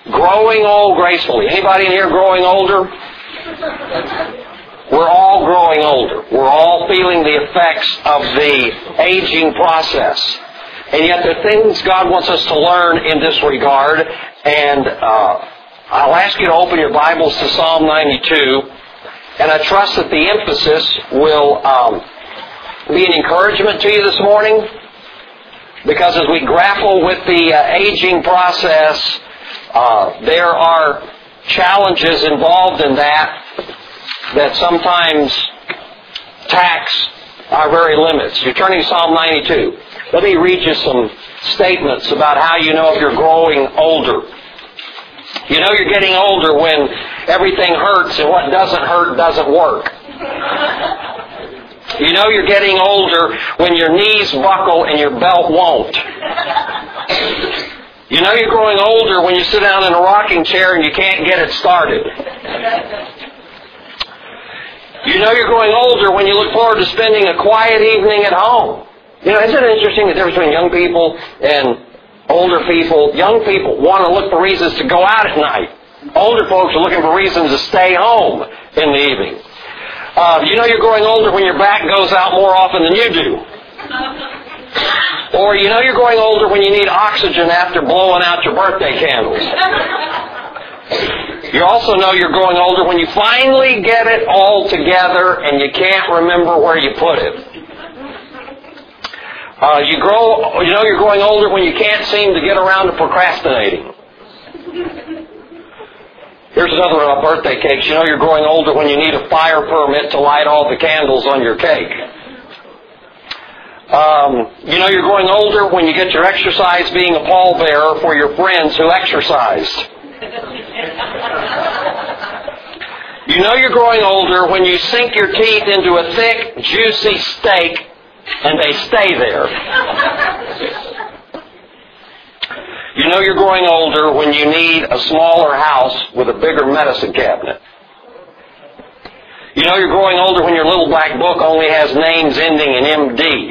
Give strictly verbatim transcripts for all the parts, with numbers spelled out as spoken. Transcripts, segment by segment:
Growing old gracefully. Anybody in here growing older? We're all growing older. We're all feeling the effects of the aging process. And yet there are things God wants us to learn in this regard. And uh, I'll ask you to open your Bibles to Psalm ninety-two. And I trust that the emphasis will um, be an encouragement to you this morning. Because as we grapple with the uh, aging process, uh, there are challenges involved in that that sometimes tax our very limits. You're turning to Psalm ninety-two. Let me read you some statements about how you know if you're growing older. You know you're getting older when everything hurts and what doesn't hurt doesn't work. You know you're getting older when your knees buckle and your belt won't. You know you're growing older when you sit down in a rocking chair and you can't get it started. You know you're growing older when you look forward to spending a quiet evening at home. You know, isn't it interesting the difference between young people and older people? Young people want to look for reasons to go out at night. Older folks are looking for reasons to stay home in the evening. Uh, you know you're growing older when your back goes out more often than you do. Or you know you're growing older when you need oxygen after blowing out your birthday candles. You also know you're growing older when you finally get it all together and you can't remember where you put it. Uh, you grow, you know you're growing older when you can't seem to get around to procrastinating. Here's another one about birthday cakes. You know you're growing older when you need a fire permit to light all the candles on your cake. Um, you know you're growing older when you get your exercise being a pallbearer for your friends who exercised. You know you're growing older when you sink your teeth into a thick, juicy steak and they stay there. You know you're growing older when you need a smaller house with a bigger medicine cabinet. You know you're growing older when your little black book only has names ending in M D.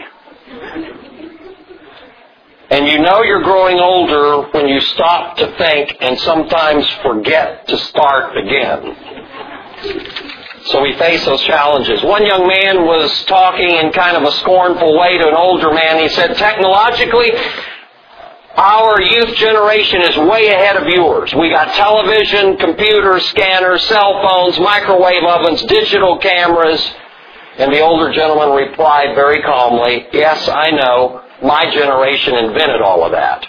And you know you're growing older when you stop to think and sometimes forget to start again. So we face those challenges. One young man was talking in kind of a scornful way to an older man. He said, technologically, our youth generation is way ahead of yours. We got television, computers, scanners, cell phones, microwave ovens, digital cameras. And the older gentleman replied very calmly, yes, I know. My generation invented all of that.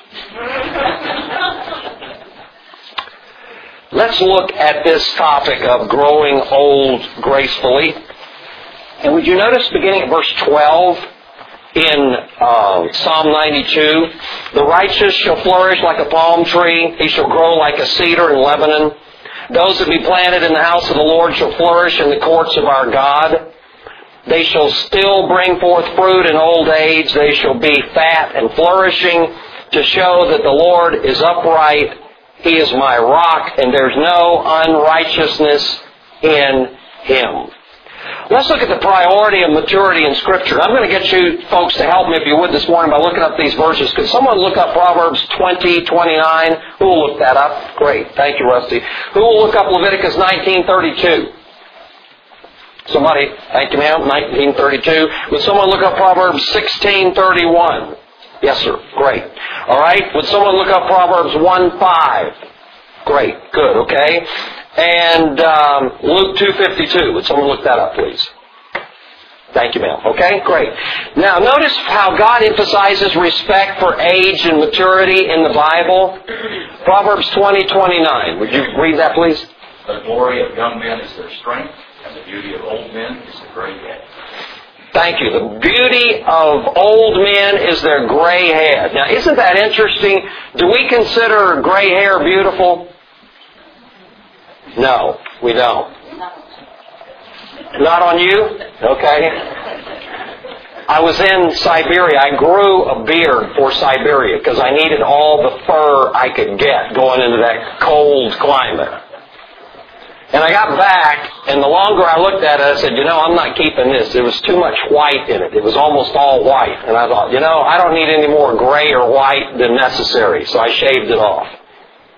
Let's look at this topic of growing old gracefully. And would you notice beginning at verse twelve in uh, Psalm ninety-two, the righteous shall flourish like a palm tree. He shall grow like a cedar in Lebanon. Those that be planted in the house of the Lord shall flourish in the courts of our God. They shall still bring forth fruit in old age. They shall be fat and flourishing to show that the Lord is upright. He is my rock, and there's no unrighteousness in Him. Let's look at the priority of maturity in Scripture. I'm going to get you folks to help me, if you would, this morning by looking up these verses. Could someone look up Proverbs twenty twenty-nine? Who will look that up? Great. Thank you, Rusty. Who will look up Leviticus nineteen thirty-two? Somebody, thank you, ma'am, nineteen thirty-two. Would someone look up Proverbs sixteen thirty-one? Yes, sir. Great. All right. Would someone look up Proverbs one five? Great. Good. Okay. And um, Luke two fifty-two. Would someone look that up, please? Thank you, ma'am. Okay. Great. Now, notice how God emphasizes respect for age and maturity in the Bible. Proverbs twenty twenty-nine. Would you read that, please? The glory of young men is their strength, and the beauty of old men is the gray head. Thank you. The beauty of old men is their gray head. Now, isn't that interesting? Do we consider gray hair beautiful? No, we don't. Not on you? Okay. I was in Siberia. I grew a beard for Siberia because I needed all the fur I could get going into that cold climate. And I got back, and the longer I looked at it, I said, you know, I'm not keeping this. There was too much white in it. It was almost all white. And I thought, you know, I don't need any more gray or white than necessary. So I shaved it off.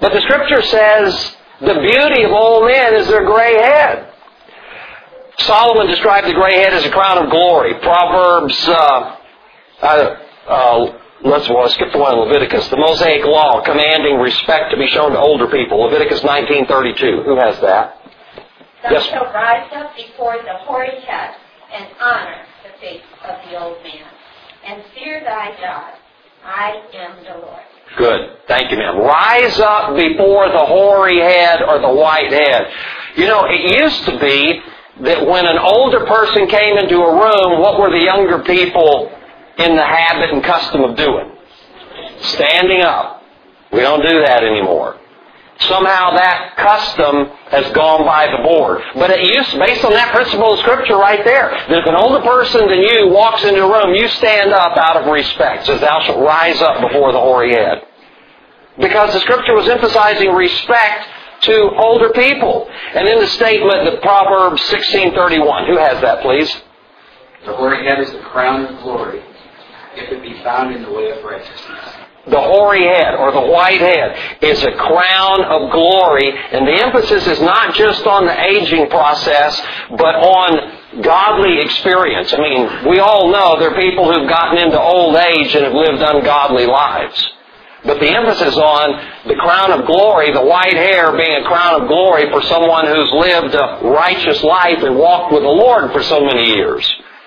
But the Scripture says the beauty of old men is their gray head. Solomon described the gray head as a crown of glory. Proverbs, uh, uh, uh, let's, well, let's skip the one in Leviticus. The Mosaic Law commanding respect to be shown to older people. Leviticus nineteen thirty-two. Who has that? Thou Yes. shalt rise up before the hoary head and honor the face of the old man, and fear thy God. I am the Lord. Good. Thank you, ma'am. Rise up before the hoary head or the white head. You know, it used to be that when an older person came into a room, what were the younger people in the habit and custom of doing? Standing up. We don't do that anymore. Somehow that custom has gone by the board. But it used, based on that principle of Scripture right there, that if an older person than you walks into a room, you stand up out of respect. It says, thou shalt rise up before the hoary head. Because the Scripture was emphasizing respect to older people. And in the statement, the Proverbs sixteen thirty-one. Who has that, please? The hoary head is the crown of glory, if it be found in the way of righteousness. The hoary head or the white head is a crown of glory, and the emphasis is not just on the aging process, but on godly experience. I mean, we all know there are people who've gotten into old age and have lived ungodly lives. But the emphasis on the crown of glory, the white hair being a crown of glory for someone who's lived a righteous life and walked with the Lord for so many years.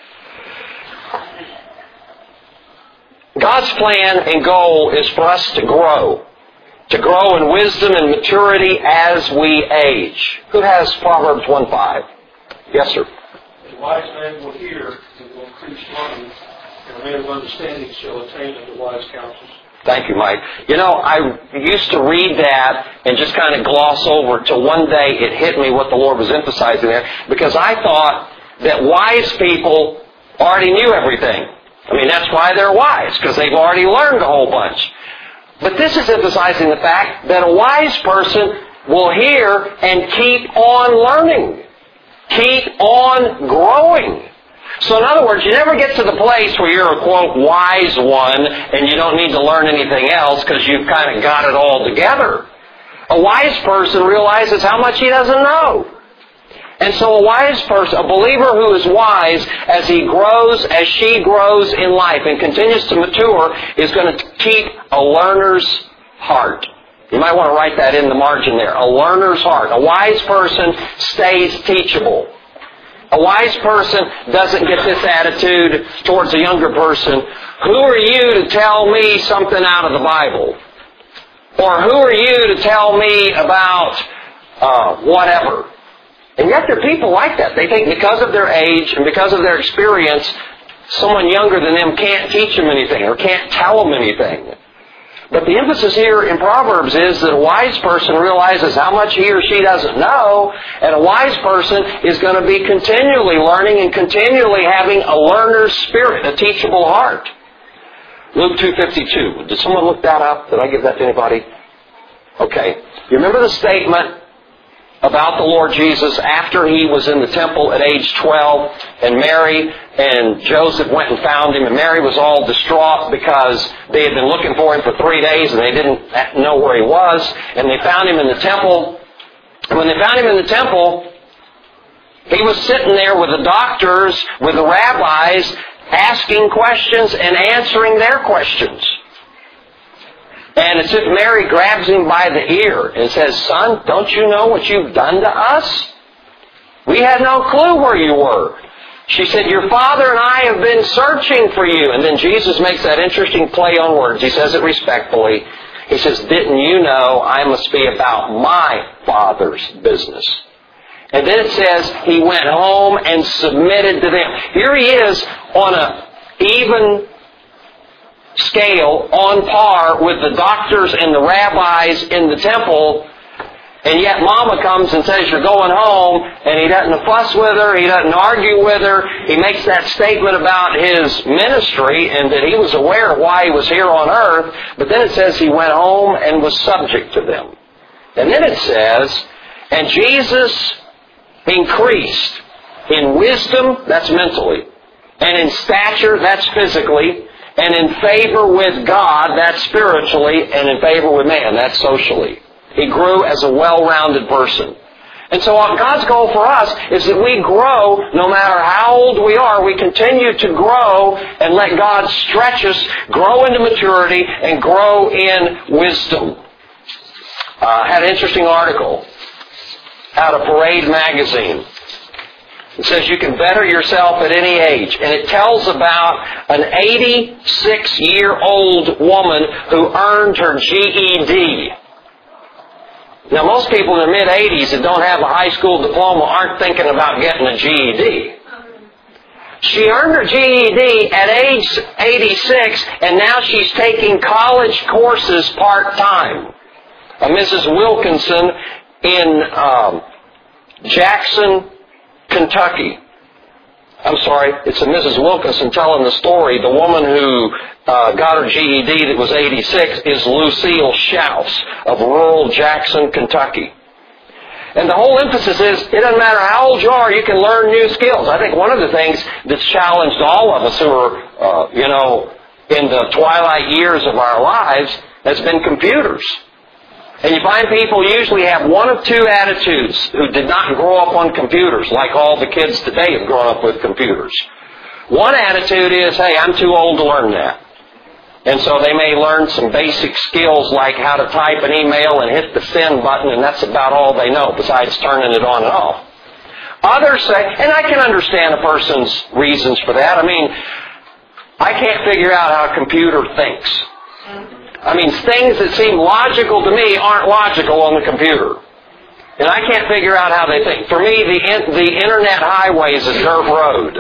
God's plan and goal is for us to grow. To grow in wisdom and maturity as we age. Who has Proverbs one five? Yes, sir. A wise man will hear and will increase learning, and a man of understanding shall attain unto wise counsels. Thank you, Mike. You know, I used to read that and just kind of gloss over till one day it hit me what the Lord was emphasizing there, because I thought that wise people already knew everything. I mean, that's why they're wise, because they've already learned a whole bunch. But this is emphasizing the fact that a wise person will hear and keep on learning. Keep on growing. So in other words, you never get to the place where you're a, quote, wise one and you don't need to learn anything else because you've kind of got it all together. A wise person realizes how much he doesn't know. And so a wise person, a believer who is wise, as he grows, as she grows in life and continues to mature, is going to keep a learner's heart. You might want to write that in the margin there. A learner's heart. A wise person stays teachable. A wise person doesn't get this attitude towards a younger person. Who are you to tell me something out of the Bible? Or who are you to tell me about uh, whatever? And yet there are people like that. They think because of their age and because of their experience, someone younger than them can't teach them anything or can't tell them anything. But the emphasis here in Proverbs is that a wise person realizes how much he or she doesn't know, and a wise person is going to be continually learning and continually having a learner's spirit, a teachable heart. Luke two fifty-two. Did someone look that up? Did I give that to anybody? Okay. You remember the statement about the Lord Jesus after He was in the temple at age twelve, and Mary and Joseph went and found Him, and Mary was all distraught because they had been looking for Him for three days and they didn't know where He was, and they found Him in the temple. And when they found Him in the temple, He was sitting there with the doctors, with the rabbis, asking questions and answering their questions. And it's as if Mary grabs Him by the ear and says, "Son, don't you know what you've done to us? We had no clue where you were." She said, "Your father and I have been searching for you." And then Jesus makes that interesting play on words. He says it respectfully. He says, "Didn't you know I must be about my Father's business?" And then it says He went home and submitted to them. Here He is on a even scale, on par with the doctors and the rabbis in the temple, and yet Mama comes and says, "You're going home," and He doesn't fuss with her, He doesn't argue with her. He makes that statement about His ministry and that He was aware of why He was here on earth, but then it says He went home and was subject to them. And then it says, and Jesus increased in wisdom, that's mentally, and in stature, that's physically, and in favor with God, that's spiritually, and in favor with man, that's socially. He grew as a well-rounded person. And so God's goal for us is that we grow, no matter how old we are, we continue to grow and let God stretch us, grow into maturity, and grow in wisdom. Uh, I had an interesting article out of Parade magazine. It says you can better yourself at any age. And it tells about an eighty-six-year-old woman who earned her G E D. Now, most people in their mid-eighties that don't have a high school diploma aren't thinking about getting a G E D. She earned her G E D at age eighty-six, and now she's taking college courses part-time. Uh, Missus Wilkinson in um, Jackson, Kentucky. I'm sorry, it's a Missus Wilkinson telling the story. The woman who uh, got her G E D that was eighty-six is Lucille Schaus of rural Jackson, Kentucky. And the whole emphasis is, it doesn't matter how old you are, you can learn new skills. I think one of the things that's challenged all of us who are, uh, you know, in the twilight years of our lives has been computers. And you find people usually have one of two attitudes who did not grow up on computers, like all the kids today have grown up with computers. One attitude is, hey, I'm too old to learn that. And so they may learn some basic skills like how to type an email and hit the send button, and that's about all they know, besides turning it on and off. Others say, and I can understand a person's reasons for that. I mean, I can't figure out how a computer thinks. I mean, things that seem logical to me aren't logical on the computer. And I can't figure out how they think. For me, the in, the internet highway is a dirt road.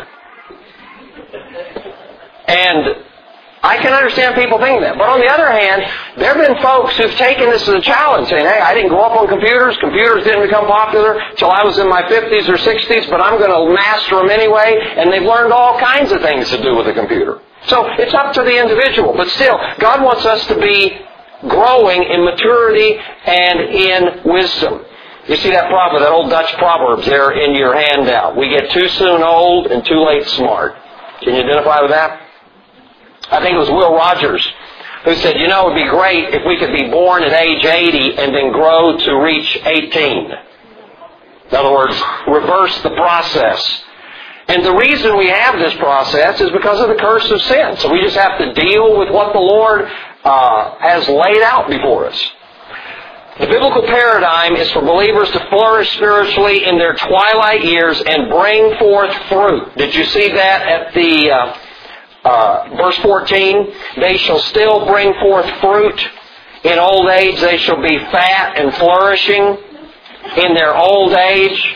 And I can understand people thinking that. But on the other hand, there have been folks who've taken this as a challenge, saying, hey, I didn't grow up on computers. Computers didn't become popular till I was in my fifties or sixties, but I'm going to master them anyway. And they've learned all kinds of things to do with a computer. So it's up to the individual. But still, God wants us to be growing in maturity and in wisdom. You see that proverb, that old Dutch proverbs there in your handout. We get too soon old and too late smart. Can you identify with that? I think it was Will Rogers who said, you know, it would be great if we could be born at age eighty and then grow to reach eighteen. In other words, reverse the process. And the reason we have this process is because of the curse of sin. So we just have to deal with what the Lord uh, has laid out before us. The biblical paradigm is for believers to flourish spiritually in their twilight years and bring forth fruit. Did you see that at the uh, uh, verse fourteen? They shall still bring forth fruit. In old age they shall be fat and flourishing in their old age.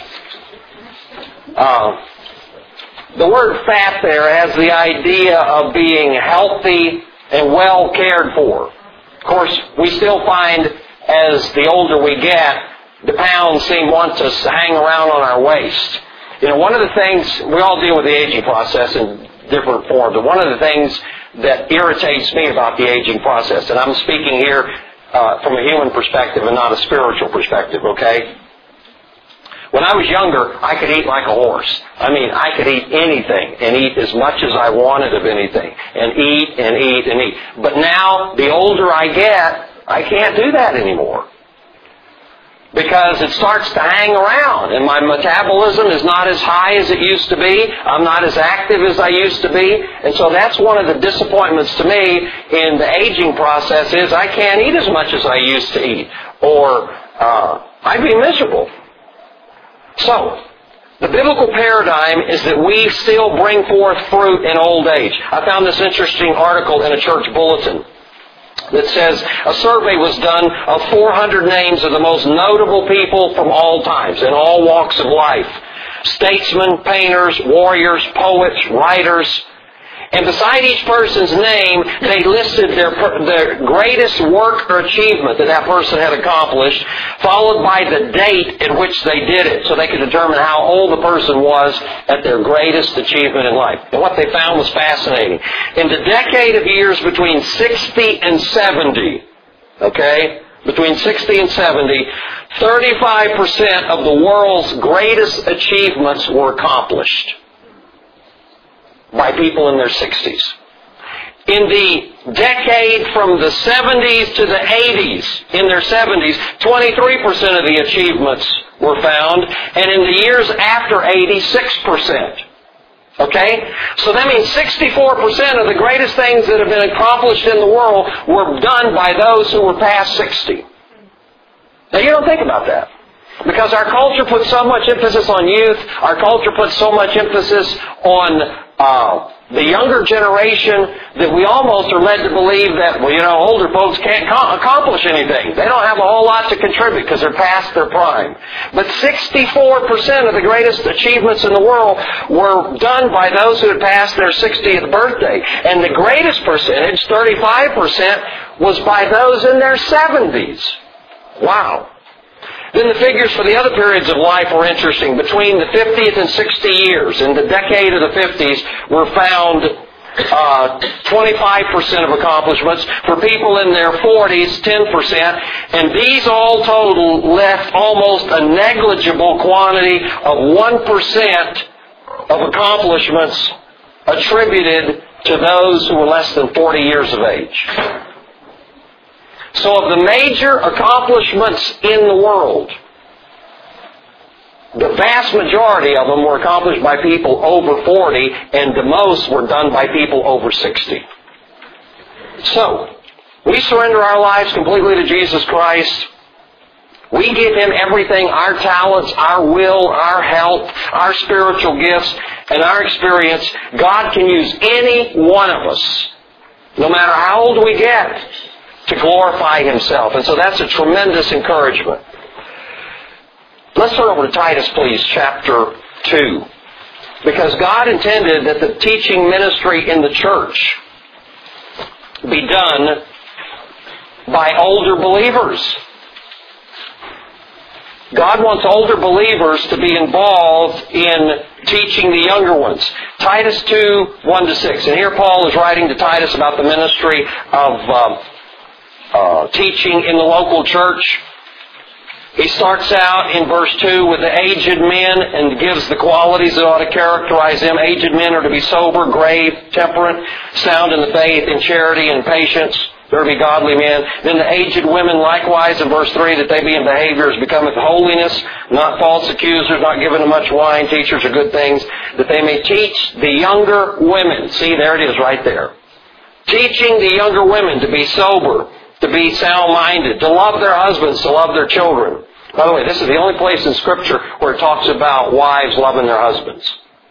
Uh, The word fat there has the idea of being healthy and well cared for. Of course, we still find as the older we get, the pounds seem want to hang around on our waist. You know, one of the things, we all deal with the aging process in different forms, but one of the things that irritates me about the aging process, and I'm speaking here uh, from a human perspective and not a spiritual perspective, okay? When I was younger, I could eat like a horse. I mean, I could eat anything and eat as much as I wanted of anything. And eat and eat and eat. But now, the older I get, I can't do that anymore. Because it starts to hang around. And my metabolism is not as high as it used to be. I'm not as active as I used to be. And so that's one of the disappointments to me in the aging process is I can't eat as much as I used to eat. Or uh, I'd be miserable. So, the biblical paradigm is that we still bring forth fruit in old age. I found this interesting article in a church bulletin that says a survey was done of four hundred names of the most notable people from all times, in all walks of life. Statesmen, painters, warriors, poets, writers. And beside each person's name, they listed their, their greatest work or achievement that that person had accomplished, followed by the date in which they did it, so they could determine how old the person was at their greatest achievement in life. And what they found was fascinating. In the decade of years between sixty and seventy, okay, between sixty and seventy, thirty-five percent of the world's greatest achievements were accomplished by people in their sixties. In the decade from the seventies to the eighties, in their seventies, twenty-three percent of the achievements were found, and in the years after eighty, six percent. Okay? So that means sixty-four percent of the greatest things that have been accomplished in the world were done by those who were past sixty. Now you don't think about that. Because our culture puts so much emphasis on youth, our culture puts so much emphasis on uh, the younger generation that we almost are led to believe that, well, you know, older folks can't co- accomplish anything. They don't have a whole lot to contribute because they're past their prime. But sixty-four percent of the greatest achievements in the world were done by those who had passed their sixtieth birthday. And the greatest percentage, thirty-five percent, was by those in their seventies. Wow. Then the figures for the other periods of life were interesting. Between the fiftieth and sixty years, in the decade of the fifties, were found uh, twenty-five percent of accomplishments. For people in their forties, ten percent. And these all total left almost a negligible quantity of one percent of accomplishments attributed to those who were less than forty years of age. So of the major accomplishments in the world, the vast majority of them were accomplished by people over forty, and the most were done by people over sixty. So, we surrender our lives completely to Jesus Christ. We give Him everything, our talents, our will, our health, our spiritual gifts, and our experience. God can use any one of us, no matter how old we get, to glorify Himself. And so that's a tremendous encouragement. Let's turn over to Titus, please, chapter two. Because God intended that the teaching ministry in the church be done by older believers. God wants older believers to be involved in teaching the younger ones. Titus two, one to six. And here Paul is writing to Titus about the ministry of uh, uh, teaching in the local church. He starts out in verse two with the aged men and gives the qualities that ought to characterize them. Aged men are to be sober, grave, temperate, sound in the faith, in charity, and patience. They're to be godly men. Then the aged women likewise in verse three, that they be in behavior as becometh holiness, not false accusers, not given to much wine, teachers of good things, that they may teach the younger women. See, there it is right there. Teaching the younger women to be sober, to be sound-minded, to love their husbands, to love their children. By the way, this is the only place in Scripture where it talks about wives loving their husbands.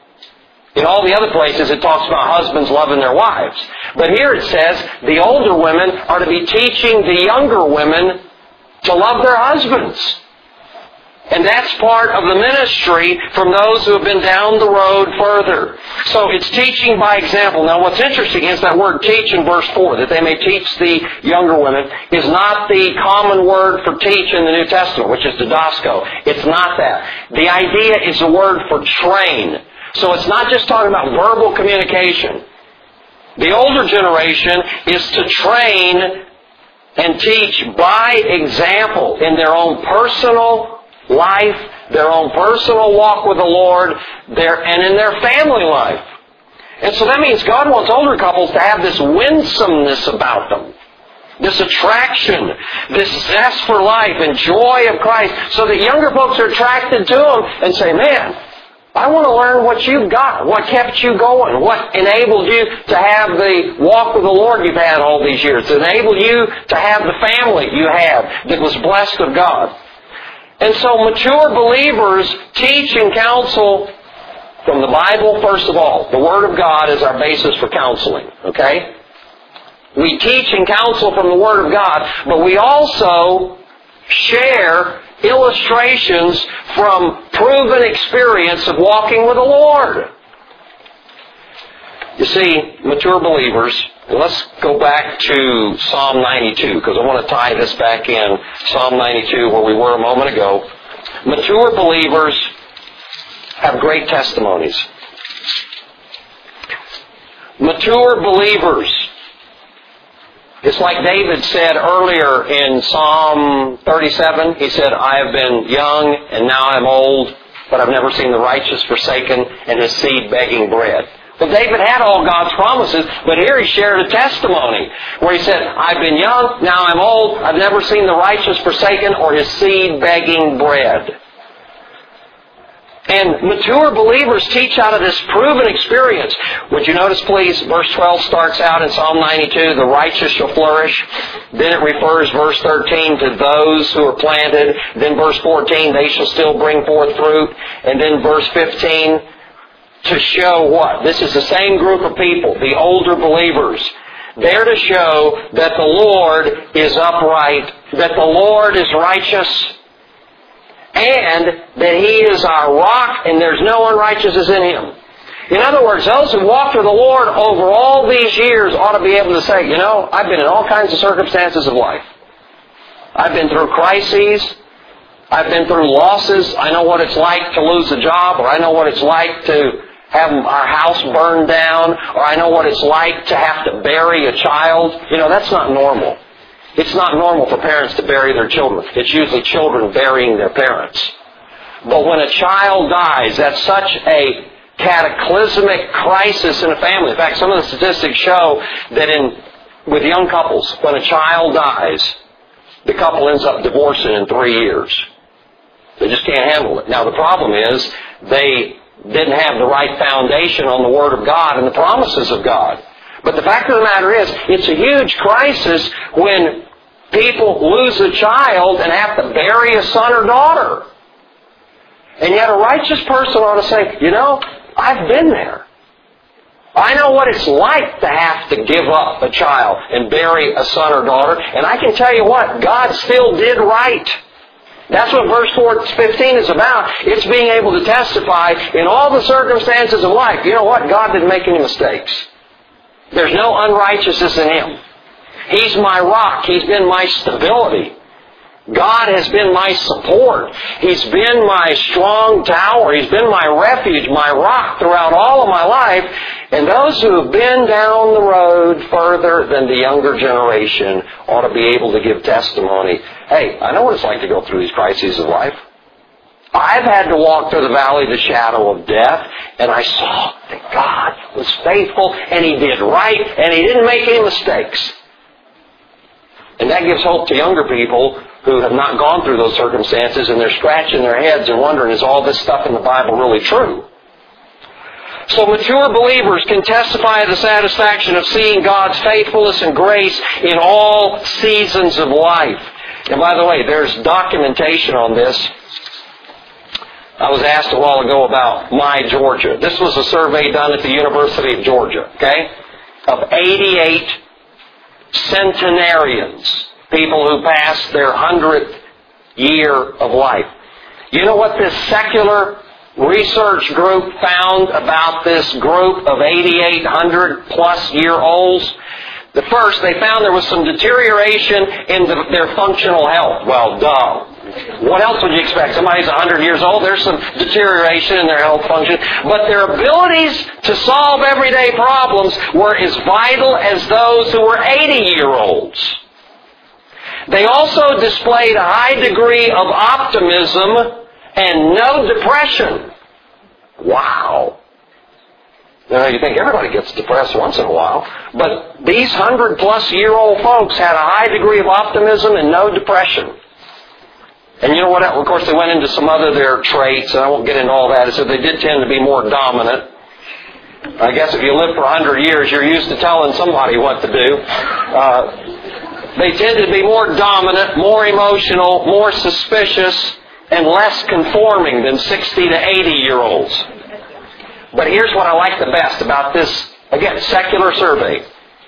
In all the other places, it talks about husbands loving their wives. But here it says the older women are to be teaching the younger women to love their husbands. And that's part of the ministry from those who have been down the road further. So it's teaching by example. Now what's interesting is that word teach in verse four, that they may teach the younger women, is not the common word for teach in the New Testament, which is didasko. It's not that. The idea is the word for train. So it's not just talking about verbal communication. The older generation is to train and teach by example in their own personal life, their own personal walk with the Lord, their, and in their family life. And so that means God wants older couples to have this winsomeness about them, this attraction, this zest for life and joy of Christ, so that younger folks are attracted to them and say, man, I want to learn what you've got, what kept you going, what enabled you to have the walk with the Lord you've had all these years, to enable you to have the family you have that was blessed of God. And so mature believers teach and counsel from the Bible, first of all. The Word of God is our basis for counseling, okay? We teach and counsel from the Word of God, but we also share illustrations from proven experience of walking with the Lord. You see, mature believers, and let's go back to Psalm ninety-two, because I want to tie this back in, Psalm ninety-two, where we were a moment ago. Mature believers have great testimonies. Mature believers, it's like David said earlier in Psalm thirty-seven. He said, I have been young and now I'm old, but I've never seen the righteous forsaken and his seed begging bread. But David had all God's promises, but here he shared a testimony where he said, I've been young, now I'm old, I've never seen the righteous forsaken or his seed begging bread. And mature believers teach out of this proven experience. Would you notice, please, verse twelve starts out in Psalm ninety-two, the righteous shall flourish. Then it refers, verse thirteen, to those who are planted. Then verse fourteen, they shall still bring forth fruit. And then verse fifteen, to show what? This is the same group of people, the older believers. They're to show that the Lord is upright, that the Lord is righteous, and that He is our rock and there's no unrighteousness in Him. In other words, those who walked with the Lord over all these years ought to be able to say, you know, I've been in all kinds of circumstances of life. I've been through crises. I've been through losses. I know what it's like to lose a job, or I know what it's like to have our house burned down, or I know what it's like to have to bury a child. You know, that's not normal. It's not normal for parents to bury their children. It's usually children burying their parents. But when a child dies, that's such a cataclysmic crisis in a family. In fact, some of the statistics show that in with young couples, when a child dies, the couple ends up divorcing in three years. They just can't handle it. Now, the problem is they didn't have the right foundation on the Word of God and the promises of God. But the fact of the matter is, it's a huge crisis when people lose a child and have to bury a son or daughter. And yet a righteous person ought to say, you know, I've been there. I know what it's like to have to give up a child and bury a son or daughter. And I can tell you what, God still did right. That's what verse fifteen is about. It's being able to testify in all the circumstances of life. You know what? God didn't make any mistakes. There's no unrighteousness in Him. He's my rock. He's been my stability. God has been my support. He's been my strong tower. He's been my refuge, my rock throughout all of my life. And those who have been down the road further than the younger generation ought to be able to give testimony. Hey, I know what it's like to go through these crises of life. I've had to walk through the valley of the shadow of death, and I saw that God was faithful, and He did right, and He didn't make any mistakes. And that gives hope to younger people who have not gone through those circumstances, and they're scratching their heads and wondering, is all this stuff in the Bible really true? So mature believers can testify of the satisfaction of seeing God's faithfulness and grace in all seasons of life. And by the way, there's documentation on this. I was asked a while ago about My Georgia. This was a survey done at the University of Georgia, okay, of eighty-eight centenarians, people who passed their hundredth year of life. You know what this secular research group found about this group of eighty-eight hundred plus year olds? The first, they found there was some deterioration in the, their functional health. Well, duh. What else would you expect? Somebody's one hundred years old, there's some deterioration in their health function. But their abilities to solve everyday problems were as vital as those who were eighty-year-olds. They also displayed a high degree of optimism and no depression. Wow. Now, you think everybody gets depressed once in a while, but these hundred-plus-year-old folks had a high degree of optimism and no depression. And you know what? Of course, they went into some other their traits, and I won't get into all that. So they did tend to be more dominant. I guess if you live for a hundred years, you're used to telling somebody what to do. Uh, they tended to be more dominant, more emotional, more suspicious, and less conforming than sixty to eighty-year-olds. But here's what I like the best about this, again, secular survey.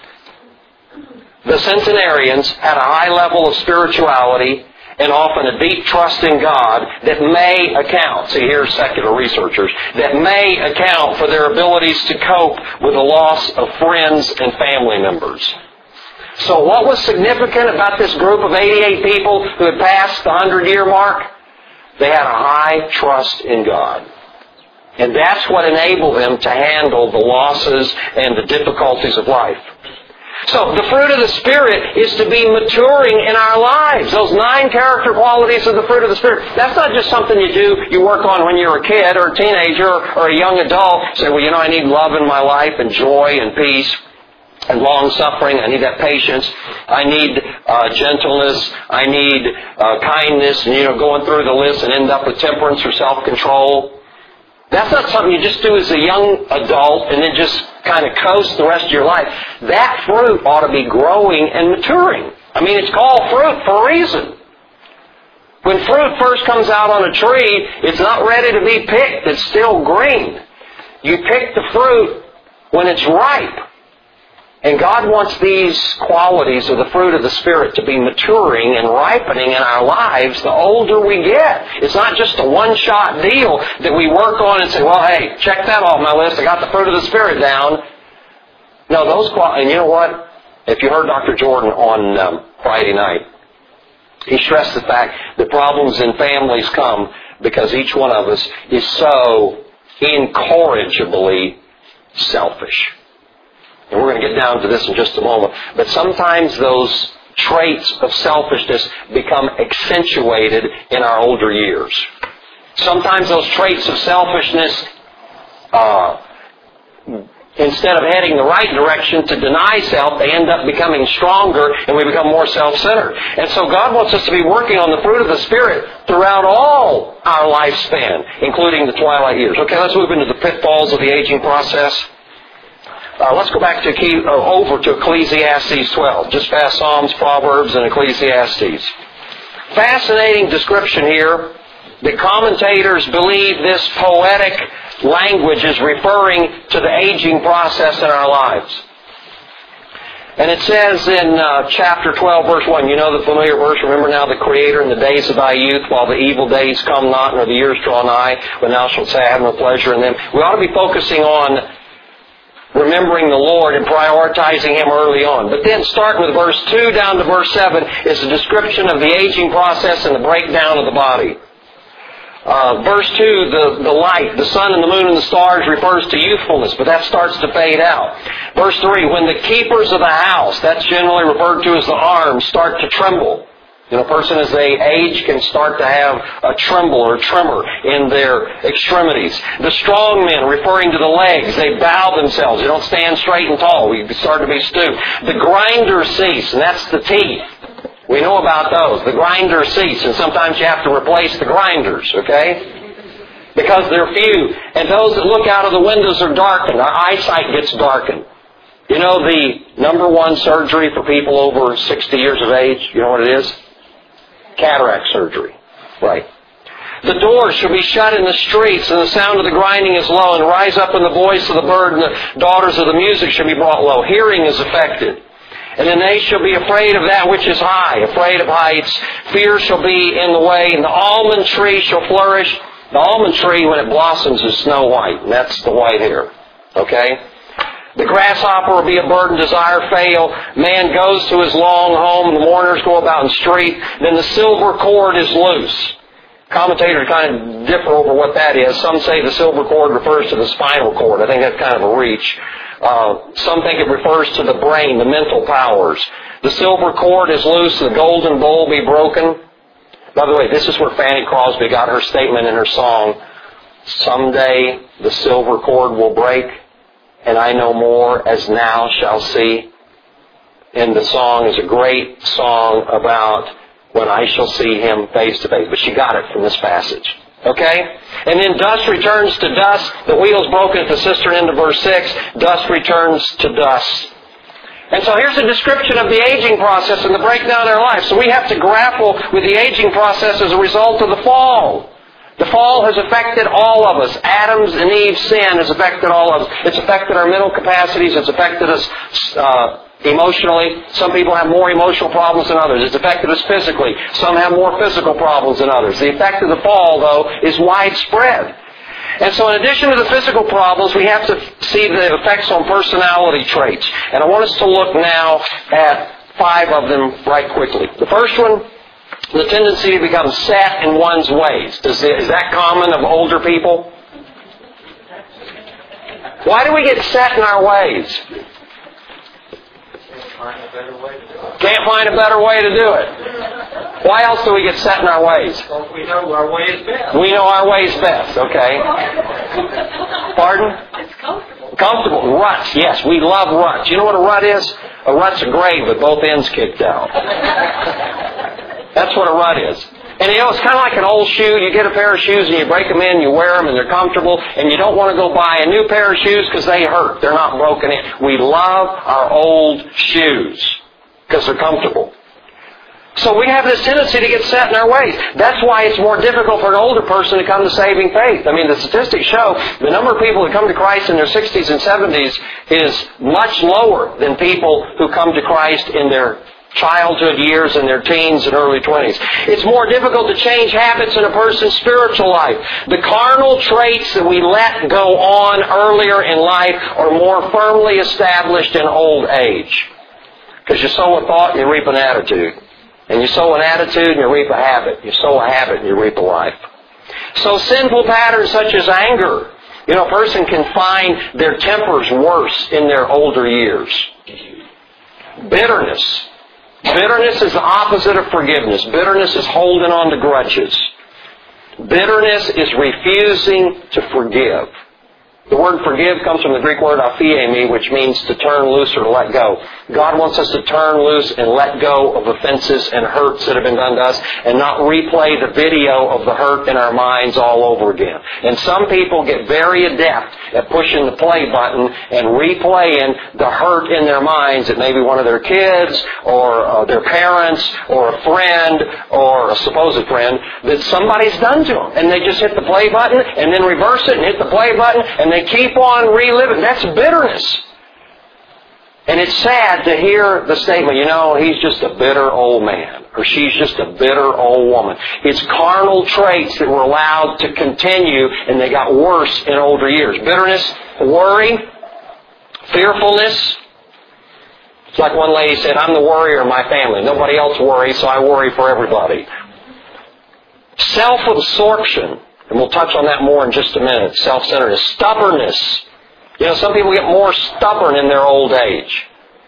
The centenarians had a high level of spirituality and often a deep trust in God that may account, see here's secular researchers, that may account for their abilities to cope with the loss of friends and family members. So what was significant about this group of eighty-eight people who had passed the hundred-year mark? They had a high trust in God. And that's what enabled them to handle the losses and the difficulties of life. So the fruit of the Spirit is to be maturing in our lives. Those nine character qualities of the fruit of the Spirit. That's not just something you do, you work on when you're a kid or a teenager or a young adult. Say, well, you know, I need love in my life and joy and peace and long-suffering. I need that patience. I need uh, gentleness. I need uh, kindness. And, you know, going through the list and end up with temperance or self-control. That's not something you just do as a young adult and then just kind of coast the rest of your life. That fruit ought to be growing and maturing. I mean, it's called fruit for a reason. When fruit first comes out on a tree, it's not ready to be picked. It's still green. You pick the fruit when it's ripe. And God wants these qualities of the fruit of the Spirit to be maturing and ripening in our lives the older we get. It's not just a one-shot deal that we work on and say, well, hey, check that off my list. I got the fruit of the Spirit down. No, those qualities, and you know what? If you heard Doctor Jordan on um, Friday night, he stressed the fact that problems in families come because each one of us is so incorrigibly selfish. And we're going to get down to this in just a moment. But sometimes those traits of selfishness become accentuated in our older years. Sometimes those traits of selfishness, uh, instead of heading the right direction to deny self, they end up becoming stronger and we become more self-centered. And so God wants us to be working on the fruit of the Spirit throughout all our lifespan, including the twilight years. Okay, let's move into the pitfalls of the aging process. Uh, let's go back to key, uh, over to Ecclesiastes twelve. Just past Psalms, Proverbs, and Ecclesiastes. Fascinating description here. The commentators believe this poetic language is referring to the aging process in our lives. And it says in uh, chapter twelve, verse one, you know the familiar verse, remember now the Creator in the days of thy youth, while the evil days come not, nor the years draw nigh, when thou shalt say, I have no pleasure in them. We ought to be focusing on remembering the Lord and prioritizing Him early on. But then starting with verse two down to verse seven is a description of the aging process and the breakdown of the body. Uh, verse two, the, the light, the sun and the moon and the stars refers to youthfulness, but that starts to fade out. Verse three, when the keepers of the house, that's generally referred to as the arms, start to tremble. You know, a person as they age can start to have a tremble or tremor in their extremities. The strong men, referring to the legs, they bow themselves. They don't stand straight and tall. We start to be stooped. The grinders cease, and that's the teeth. We know about those. The grinders cease, and sometimes you have to replace the grinders, okay? Because they're few. And those that look out of the windows are darkened. Our eyesight gets darkened. You know the number one surgery for people over sixty years of age? You know what it is? Cataract surgery. Right. The doors shall be shut in the streets, and the sound of the grinding is low, and rise up in the voice of the bird, and the daughters of the music shall be brought low. Hearing is affected. And then they shall be afraid of that which is high, afraid of heights. Fear shall be in the way, and the almond tree shall flourish. The almond tree, when it blossoms, is snow white, and that's the white hair. Okay? The grasshopper will be a burden, desire fail. Man goes to his long home, and the mourners go about in the street. Then the silver cord is loose. Commentators kind of differ over what that is. Some say the silver cord refers to the spinal cord. I think that's kind of a reach. Uh, some think it refers to the brain, the mental powers. The silver cord is loose, the golden bowl be broken. By the way, this is where Fanny Crosby got her statement in her song, someday the silver cord will break, and I no more as now shall see. And the song is a great song about when I shall see Him face to face. But she got it from this passage. Okay? And then dust returns to dust. The wheel's broken at the cistern, into verse six. Dust returns to dust. And so here's a description of the aging process and the breakdown in our lives. So we have to grapple with the aging process as a result of the fall. The fall has affected all of us. Adam's and Eve's sin has affected all of us. It's affected our mental capacities. It's affected us uh, emotionally. Some people have more emotional problems than others. It's affected us physically. Some have more physical problems than others. The effect of the fall, though, is widespread. And so in addition to the physical problems, we have to see the effects on personality traits. And I want us to look now at five of them right quickly. The first one, the tendency to become set in one's ways. Is that common of older people? Why do we get set in our ways? find a better way to do it. Can't find a better way to do it. Why else do we get set in our ways? Because we know our way is best. We know our ways best, okay? Pardon? It's comfortable. Comfortable. Ruts, yes, we love ruts. You know what a rut is? A rut's a grave with both ends kicked out. That's what a rut is. And you know, it's kind of like an old shoe. You get a pair of shoes and you break them in, you wear them and they're comfortable, and you don't want to go buy a new pair of shoes because they hurt. They're not broken in. We love our old shoes because they're comfortable. So we have this tendency to get set in our ways. That's why it's more difficult for an older person to come to saving faith. I mean, the statistics show the number of people who come to Christ in their sixties and seventies is much lower than people who come to Christ in their childhood years and their teens and early twenties. It's more difficult to change habits in a person's spiritual life. The carnal traits that we let go on earlier in life are more firmly established in old age. Because you sow a thought and you reap an attitude. And you sow an attitude and you reap a habit. You sow a habit and you reap a life. So sinful patterns such as anger. You know, a person can find their tempers worse in their older years. Bitterness. Bitterness is the opposite of forgiveness. Bitterness is holding on to grudges. Bitterness is refusing to forgive. The word forgive comes from the Greek word aphiemi, which means to turn loose or to let go. God wants us to turn loose and let go of offenses and hurts that have been done to us and not replay the video of the hurt in our minds all over again. And some people get very adept at pushing the play button and replaying the hurt in their minds that maybe one of their kids or uh, their parents or a friend or a supposed friend that somebody's done to them. And they just hit the play button and then reverse it and hit the play button and they keep on reliving. That's bitterness. And it's sad to hear the statement, you know, he's just a bitter old man, or she's just a bitter old woman. It's carnal traits that were allowed to continue, and they got worse in older years. Bitterness, worry, fearfulness. It's like one lady said, I'm the worrier in my family. Nobody else worries, so I worry for everybody. Self-absorption. And we'll touch on that more in just a minute. Self-centeredness. Stubbornness. You know, some people get more stubborn in their old age.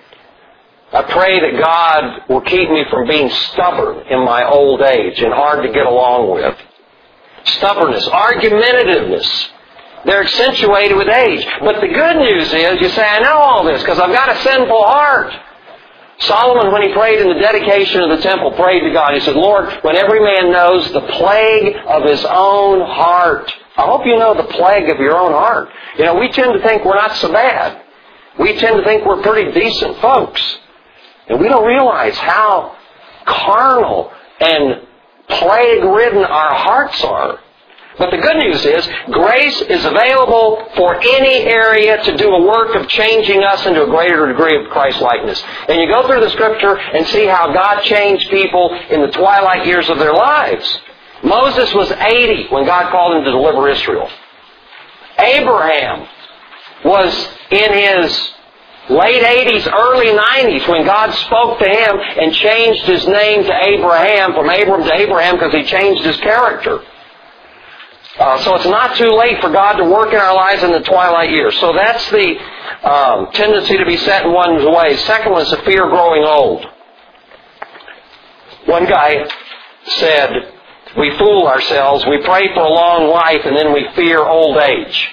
I pray that God will keep me from being stubborn in my old age and hard to get along with. Stubbornness. Argumentativeness. They're accentuated with age. But the good news is, you say, I know all this because I've got a sinful heart. Solomon, when he prayed in the dedication of the temple, prayed to God. He said, Lord, when every man knows the plague of his own heart. I hope you know the plague of your own heart. You know, we tend to think we're not so bad. We tend to think we're pretty decent folks. And we don't realize how carnal and plague-ridden our hearts are. But the good news is, grace is available for any area to do a work of changing us into a greater degree of Christ-likeness. And you go through the Scripture and see how God changed people in the twilight years of their lives. Moses was eighty when God called him to deliver Israel. Abraham was in his late eighties, early nineties when God spoke to him and changed his name to Abraham, from Abram to Abraham, because he changed his character. Uh, so it's not too late for God to work in our lives in the twilight years. So that's the um, tendency to be set in one's ways. Second one is the fear of growing old. One guy said, we fool ourselves, we pray for a long life, and then we fear old age.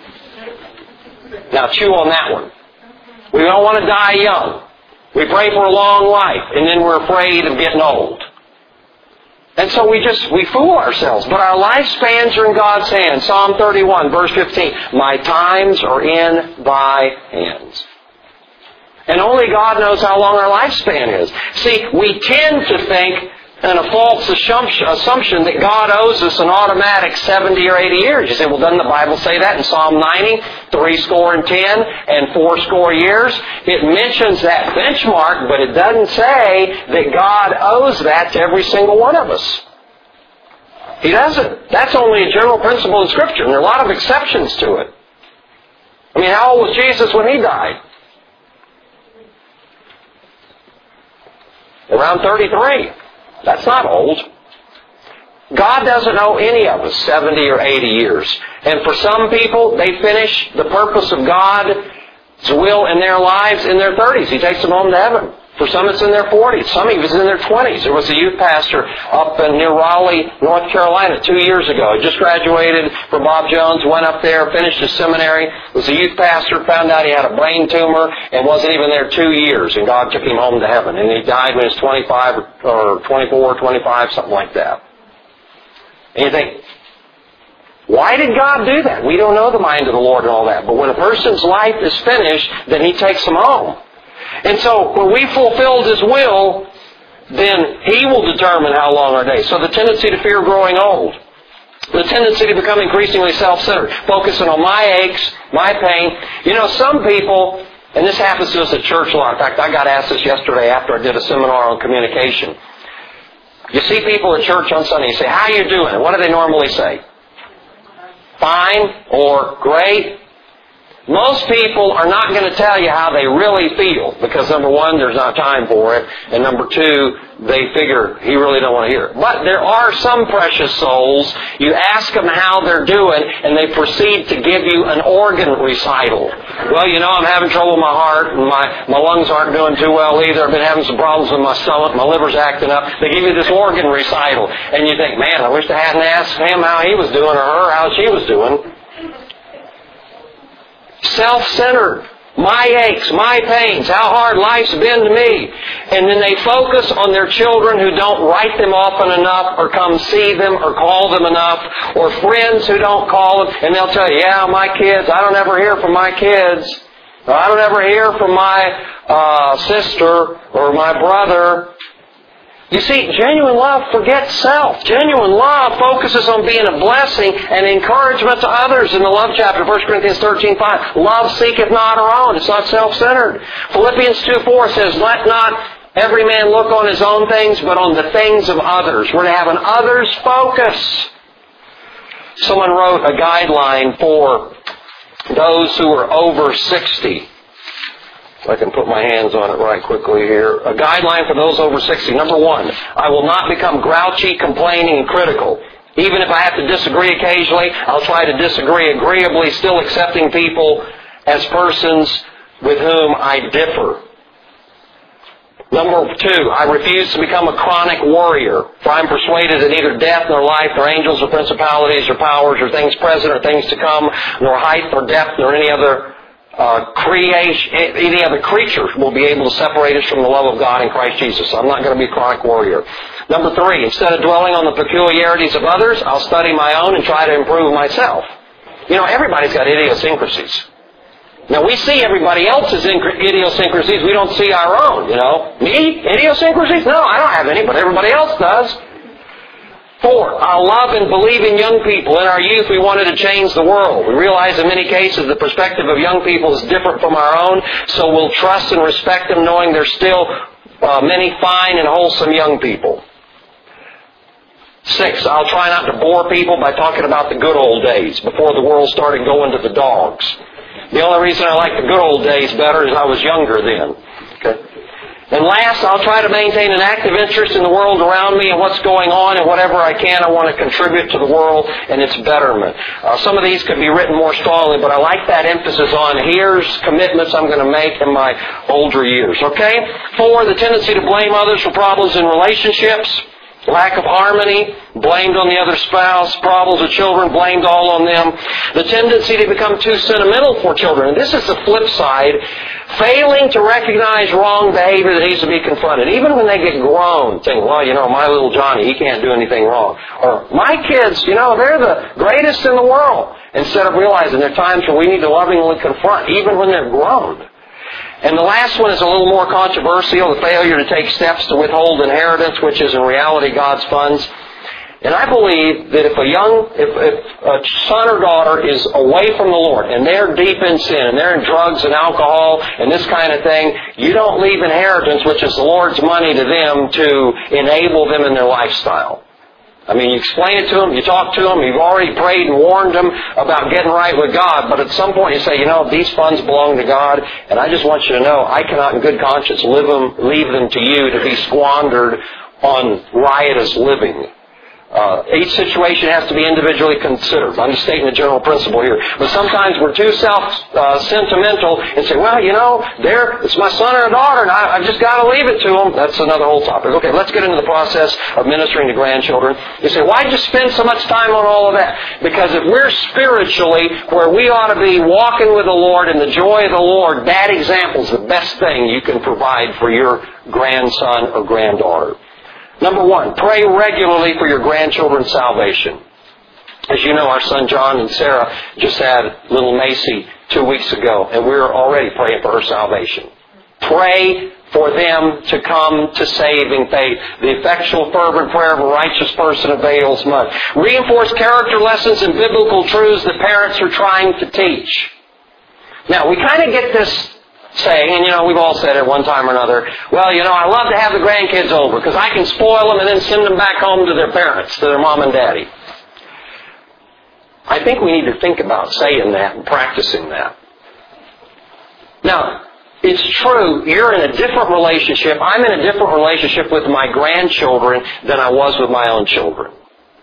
Now chew on that one. We don't want to die young. We pray for a long life, and then we're afraid of getting old. And so we just, we fool ourselves. But our lifespans are in God's hands. Psalm thirty-one, verse fifteen. My times are in thy hands. And only God knows how long our lifespan is. See, we tend to think in a false assumption that God owes us an automatic seventy or eighty years. You say, well, doesn't the Bible say that in Psalm ninety? Three score and ten and four score years. It mentions that benchmark, but it doesn't say that God owes that to every single one of us. He doesn't. That's only a general principle in Scripture, and there are a lot of exceptions to it. I mean, how old was Jesus when He died? Around thirty-three. That's not old. God doesn't owe any of us seventy or eighty years. And for some people, they finish the purpose of God's will in their lives in their thirties. He takes them home to heaven. For some, it's in their forties. Some of it's in their twenties. There was a youth pastor up in near Raleigh, North Carolina, two years ago. He just graduated from Bob Jones, went up there, finished his seminary, was a youth pastor, found out he had a brain tumor, and wasn't even there two years. And God took him home to heaven. And he died when he was twenty-five or twenty-four, twenty-five, something like that. And you think, why did God do that? We don't know the mind of the Lord and all that. But when a person's life is finished, then He takes them home. And so, when we fulfilled His will, then He will determine how long our days. So the tendency to fear growing old. The tendency to become increasingly self-centered. Focusing on my aches, my pain. You know, some people, and this happens to us at church a lot. In fact, I got asked this yesterday after I did a seminar on communication. You see people at church on Sunday, you say, how you doing? And what do they normally say? Fine or great. Most people are not going to tell you how they really feel because, number one, there's not time for it, and number two, they figure he really don't want to hear it. But there are some precious souls, you ask them how they're doing, and they proceed to give you an organ recital. Well, you know, I'm having trouble with my heart, and my, my lungs aren't doing too well either. I've been having some problems with my stomach, my liver's acting up. They give you this organ recital, and you think, man, I wish I hadn't asked him how he was doing or her how she was doing. Self-centered. My aches, my pains, how hard life's been to me. And then they focus on their children who don't write them often enough or come see them or call them enough, or friends who don't call them, and they'll tell you, yeah, my kids, I don't ever hear from my kids. Or I don't ever hear from my uh, sister or my brother. You see, genuine love forgets self. Genuine love focuses on being a blessing and encouragement to others. In the love chapter, First Corinthians thirteen five, love seeketh not her own. It's not self-centered. Philippians two four says, let not every man look on his own things, but on the things of others. We're to have an others focus. Someone wrote a guideline for those who are over sixty. If I can put my hands on it right quickly here. A guideline for those over sixty. Number one, I will not become grouchy, complaining, and critical. Even if I have to disagree occasionally, I'll try to disagree agreeably, still accepting people as persons with whom I differ. Number two, I refuse to become a chronic worrier, for I am persuaded that neither death nor life, nor angels or principalities or powers or things present or things to come, nor height nor depth nor any other Uh, creation, any other creature will be able to separate us from the love of God in Christ Jesus. I'm not going to be a chronic warrior. Number three, instead of dwelling on the peculiarities of others, I'll study my own and try to improve myself. You know, everybody's got idiosyncrasies. Now, we see everybody else's idiosyncrasies. We don't see our own, you know. Me? Idiosyncrasies? No, I don't have any, but everybody else does. Four, I'll love and believe in young people. In our youth, we wanted to change the world. We realize in many cases the perspective of young people is different from our own, so we'll trust and respect them knowing there's still uh, many fine and wholesome young people. Six, I'll try not to bore people by talking about the good old days before the world started going to the dogs. The only reason I like the good old days better is I was younger then. Okay. And last, I'll try to maintain an active interest in the world around me and what's going on, and whatever I can, I want to contribute to the world and its betterment. Uh, some of these could be written more strongly, but I like that emphasis on here's commitments I'm going to make in my older years. Okay? Four, the tendency to blame others for problems in relationships. Lack of harmony, blamed on the other spouse. Problems with children, blamed all on them. The tendency to become too sentimental for children. And this is the flip side. Failing to recognize wrong behavior that needs to be confronted. Even when they get grown, think, well, you know, my little Johnny, he can't do anything wrong. Or, my kids, you know, they're the greatest in the world. Instead of realizing there are times where we need to lovingly confront, even when they're grown. And the last one is a little more controversial, the failure to take steps to withhold inheritance, which is in reality God's funds. And I believe that if a young, if, if a son or daughter is away from the Lord and they're deep in sin and they're in drugs and alcohol and this kind of thing, you don't leave inheritance, which is the Lord's money, to them to enable them in their lifestyle. I mean, you explain it to them, you talk to them, you've already prayed and warned them about getting right with God, but at some point you say, you know, these funds belong to God, and I just want you to know, I cannot in good conscience leave them, leave them to you to be squandered on riotous living. Uh, each situation has to be individually considered. I'm just stating a general principle here. But sometimes we're too self-sentimental uh, and say, well, you know, there, it's my son or daughter, and I, I've just got to leave it to them. That's another whole topic. Okay, let's get into the process of ministering to grandchildren. You say, why'd you spend so much time on all of that? Because if we're spiritually where we ought to be walking with the Lord in the joy of the Lord, that example is the best thing you can provide for your grandson or granddaughter. Number one, pray regularly for your grandchildren's salvation. As you know, our son John and Sarah just had little Macy two weeks ago, and we're already praying for her salvation. Pray for them to come to saving faith. The effectual fervent prayer of a righteous person avails much. Reinforce character lessons and biblical truths that parents are trying to teach. Now, we kind of get this saying, and you know, we've all said it one time or another, well, you know, I love to have the grandkids over because I can spoil them and then send them back home to their parents, to their mom and daddy. I think we need to think about saying that and practicing that. Now, it's true, you're in a different relationship. I'm in a different relationship with my grandchildren than I was with my own children.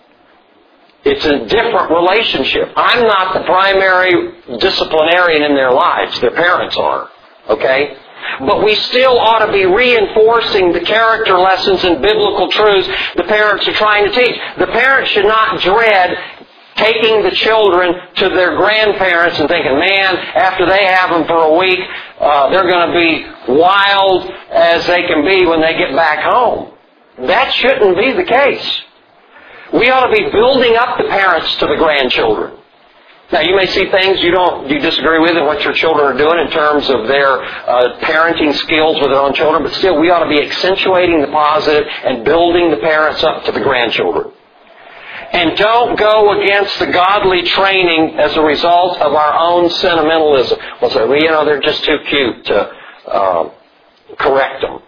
It's a different relationship. I'm not the primary disciplinarian in their lives. Their parents are. Okay? But we still ought to be reinforcing the character lessons and biblical truths the parents are trying to teach. The parents should not dread taking the children to their grandparents and thinking, man, after they have them for a week, uh, they're going to be wild as they can be when they get back home. That shouldn't be the case. We ought to be building up the parents to the grandchildren. Now, you may see things you don't you disagree with in what your children are doing in terms of their uh, parenting skills with their own children, but still we ought to be accentuating the positive and building the parents up to the grandchildren. And don't go against the godly training as a result of our own sentimentalism. We'll say, well, you know, they're just too cute to uh, correct them.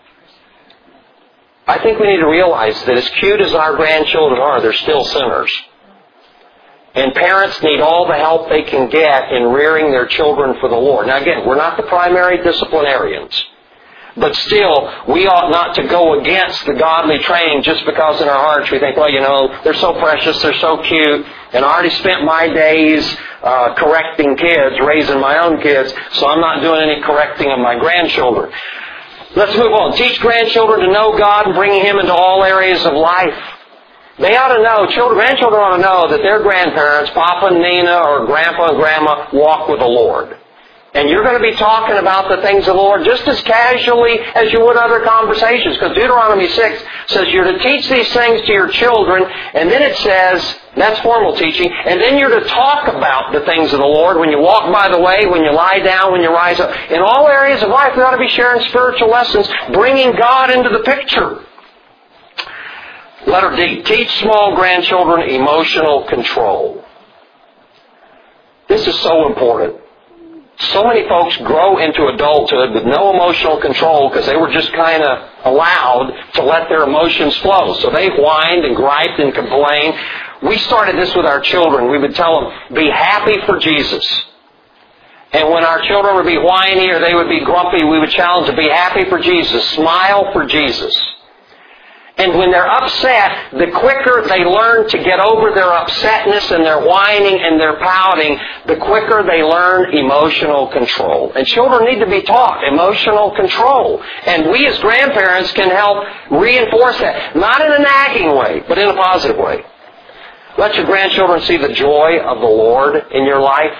I think we need to realize that as cute as our grandchildren are, they're still sinners. And parents need all the help they can get in rearing their children for the Lord. Now again, we're not the primary disciplinarians. But still, we ought not to go against the godly training just because in our hearts we think, well, you know, they're so precious, they're so cute, and I already spent my days uh, correcting kids, raising my own kids, so I'm not doing any correcting of my grandchildren. Let's move on. Teach grandchildren to know God and bring Him into all areas of life. They ought to know, children, grandchildren ought to know that their grandparents, Papa and Nina or Grandpa and Grandma, walk with the Lord. And you're going to be talking about the things of the Lord just as casually as you would other conversations. Because Deuteronomy six says you're to teach these things to your children, and then it says, that's formal teaching, and then you're to talk about the things of the Lord when you walk by the way, when you lie down, when you rise up. In all areas of life, we ought to be sharing spiritual lessons, bringing God into the picture. Letter D, teach small grandchildren emotional control. This is so important. So many folks grow into adulthood with no emotional control because they were just kind of allowed to let their emotions flow. So they whined and griped and complained. We started this with our children. We would tell them, be happy for Jesus. And when our children would be whiny or they would be grumpy, we would challenge them, be happy for Jesus. Smile for Jesus. And when they're upset, the quicker they learn to get over their upsetness and their whining and their pouting, the quicker they learn emotional control. And children need to be taught emotional control. And we as grandparents can help reinforce that. Not in a nagging way, but in a positive way. Let your grandchildren see the joy of the Lord in your life.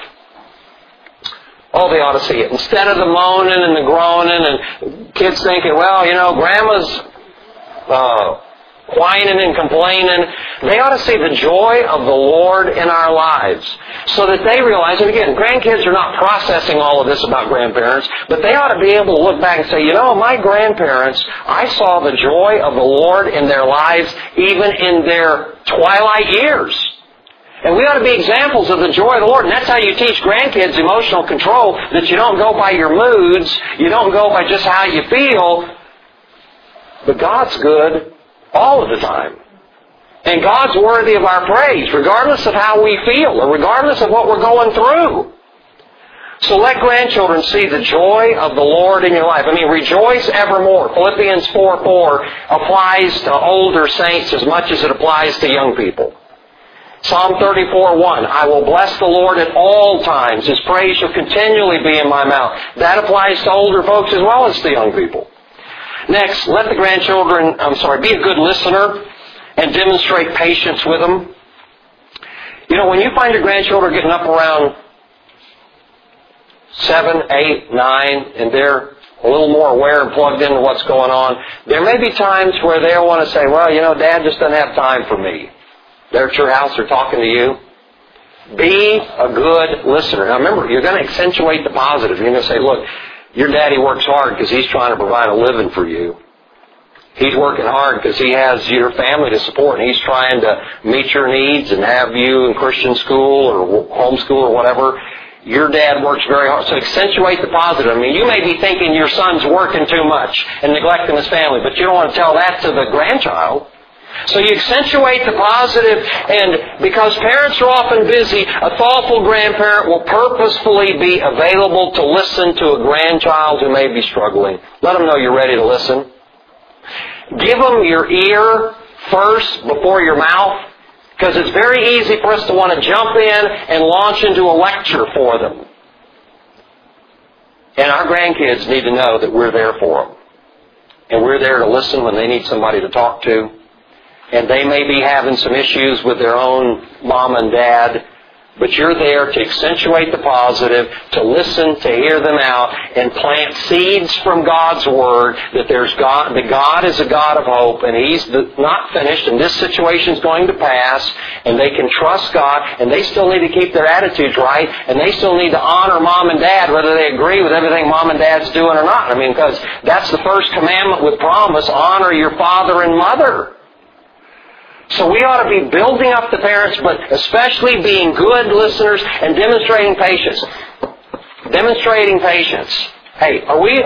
Oh, they ought to see it. Instead of the moaning and the groaning and kids thinking, well, you know, Grandma's Uh, whining and complaining, they ought to see the joy of the Lord in our lives so that they realize, and again, grandkids are not processing all of this about grandparents, but they ought to be able to look back and say, you know, my grandparents, I saw the joy of the Lord in their lives even in their twilight years. And we ought to be examples of the joy of the Lord. And that's how you teach grandkids emotional control, that you don't go by your moods, you don't go by just how you feel. But God's good all of the time. And God's worthy of our praise, regardless of how we feel or regardless of what we're going through. So let grandchildren see the joy of the Lord in your life. I mean, rejoice evermore. Philippians four four applies to older saints as much as it applies to young people. Psalm thirty-four one, I will bless the Lord at all times. His praise shall continually be in my mouth. That applies to older folks as well as to young people. Next, let the grandchildren, I'm sorry, be a good listener and demonstrate patience with them. You know, when you find your grandchildren getting up around seven, eight, nine, and they're a little more aware and plugged into what's going on, there may be times where they'll want to say, well, you know, Dad just doesn't have time for me. They're at your house, they're talking to you. Be a good listener. Now remember, you're going to accentuate the positive. You're going to say, look, your daddy works hard because he's trying to provide a living for you. He's working hard because he has your family to support, and he's trying to meet your needs and have you in Christian school or homeschool or whatever. Your dad works very hard. So accentuate the positive. I mean, you may be thinking your son's working too much and neglecting his family, but you don't want to tell that to the grandchild. So you accentuate the positive, and because parents are often busy, a thoughtful grandparent will purposefully be available to listen to a grandchild who may be struggling. Let them know you're ready to listen. Give them your ear first before your mouth, because it's very easy for us to want to jump in and launch into a lecture for them. And our grandkids need to know that we're there for them. And we're there to listen when they need somebody to talk to. And they may be having some issues with their own mom and dad, but you're there to accentuate the positive, to listen, to hear them out, and plant seeds from God's Word that there's God, that God is a God of hope, and He's not finished, and this situation's going to pass, and they can trust God, and they still need to keep their attitudes right, and they still need to honor Mom and Dad, whether they agree with everything Mom and Dad's doing or not. I mean, because that's the first commandment with promise, honor your father and mother. So we ought to be building up the parents, but especially being good listeners and demonstrating patience. Demonstrating patience. Hey, are we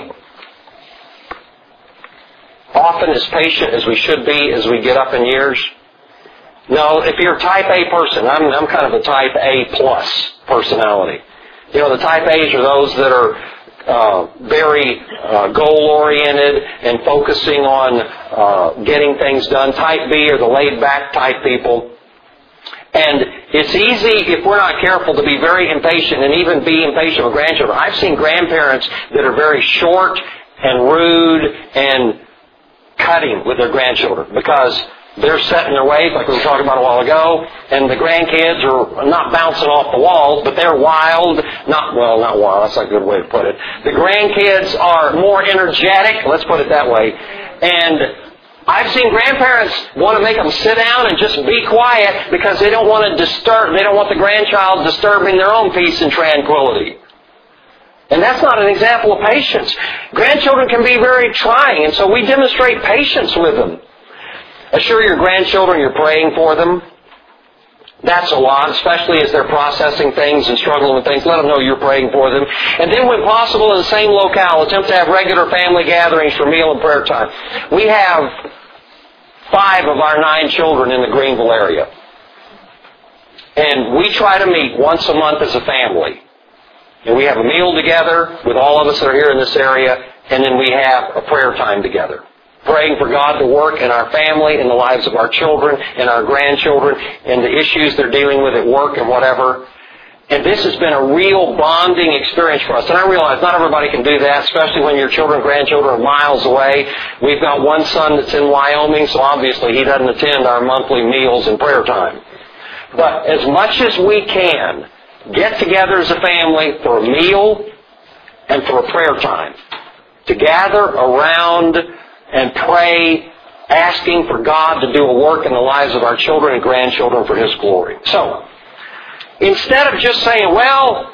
often as patient as we should be as we get up in years? No, if you're a type A person, I'm, I'm kind of a type A plus personality. You know, the type A's are those that are Uh, very uh, goal-oriented and focusing on uh, getting things done. Type B are the laid-back type people. And it's easy, if we're not careful, to be very impatient and even be impatient with grandchildren. I've seen grandparents that are very short and rude and cutting with their grandchildren because they're set in their ways, like we were talking about a while ago, and the grandkids are not bouncing off the walls, but they're wild. Not, well, not wild, that's not a good way to put it. The grandkids are more energetic, let's put it that way. And I've seen grandparents want to make them sit down and just be quiet because they don't want to disturb, they don't want the grandchild disturbing their own peace and tranquility. And that's not an example of patience. Grandchildren can be very trying, and so we demonstrate patience with them. Assure your grandchildren you're praying for them. That's a lot, especially as they're processing things and struggling with things. Let them know you're praying for them. And then when possible in the same locale, attempt to have regular family gatherings for meal and prayer time. We have five of our nine children in the Greenville area. And we try to meet once a month as a family. And we have a meal together with all of us that are here in this area, and then we have a prayer time together. Praying for God to work in our family, in the lives of our children, and our grandchildren, and the issues they're dealing with at work and whatever. And this has been a real bonding experience for us. And I realize not everybody can do that, especially when your children and grandchildren are miles away. We've got one son that's in Wyoming, so obviously he doesn't attend our monthly meals and prayer time. But as much as we can, get together as a family for a meal and for a prayer time. To gather around and pray, asking for God to do a work in the lives of our children and grandchildren for His glory. So, instead of just saying, well,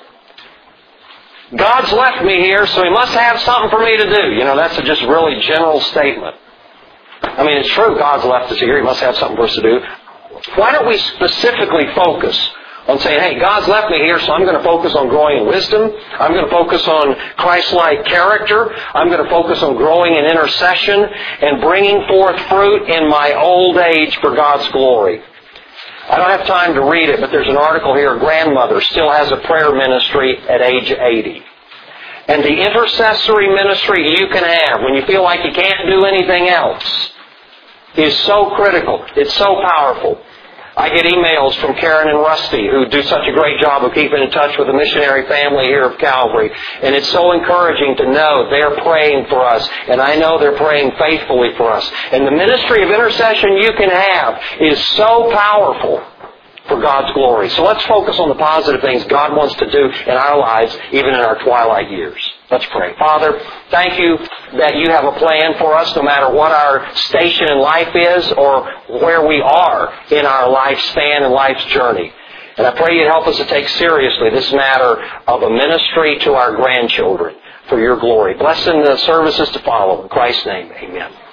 God's left me here, so He must have something for me to do. You know, that's a just really general statement. I mean, it's true, God's left us here, He must have something for us to do. Why don't we specifically focus on saying, hey, God's left me here, so I'm going to focus on growing in wisdom. I'm going to focus on Christ-like character. I'm going to focus on growing in intercession and bringing forth fruit in my old age for God's glory. I don't have time to read it, but there's an article here. A grandmother still has a prayer ministry at age eighty. And the intercessory ministry you can have when you feel like you can't do anything else is so critical. It's so powerful. I get emails from Karen and Rusty, who do such a great job of keeping in touch with the missionary family here of Calvary. And it's so encouraging to know they're praying for us. And I know they're praying faithfully for us. And the ministry of intercession you can have is so powerful for God's glory. So let's focus on the positive things God wants to do in our lives, even in our twilight years. Let's pray. Father, thank you that you have a plan for us no matter what our station in life is or where we are in our lifespan and life's journey. And I pray you'd help us to take seriously this matter of a ministry to our grandchildren for your glory. Bless in the services to follow. In Christ's name, amen.